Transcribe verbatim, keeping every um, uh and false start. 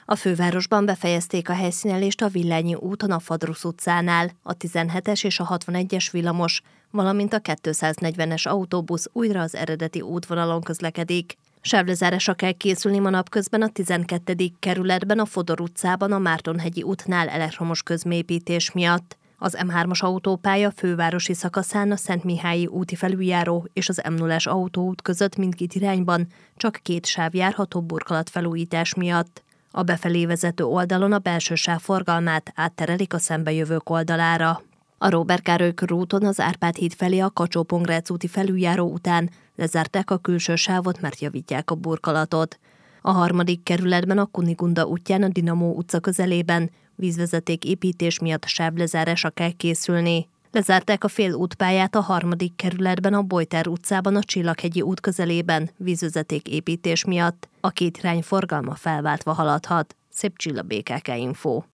A fővárosban befejezték a helyszínelést a Villányi úton a Fadrusz utcánál, a tizenhetes és a hatvanegyes villamos, valamint a kétszáznegyvenes autóbusz újra az eredeti útvonalon közlekedik. Sávlezárásra kell készülni ma napközben a tizenkettedik kerületben a Fodor utcában a Mártonhegyi útnál elektromos közmépítés miatt. Az em hármas autópálya fővárosi szakaszán a Szentmihályi úti felüljáró és az em nullás autóút között mindkét irányban csak két sáv járható burkolatfelújítás miatt. A befelé vezető oldalon a belső sáv forgalmát átterelik a szembejövők oldalára. A Róbert Károly körúton az Árpád híd felé a Kacsó-Pongrác úti felüljáró után lezárták a külső sávot, mert javítják a burkolatot. A harmadik kerületben a Kunigunda útján a Dinamó utca közelében vízvezeték építés miatt sávlezárásra kell készülni. Lezárták a fél útpályát a harmadik kerületben a Bojtár utcában a Csillaghegyi út közelében vízvezeték építés miatt. A két irány forgalma felváltva haladhat. Szép Csilla, bé ká ká Info.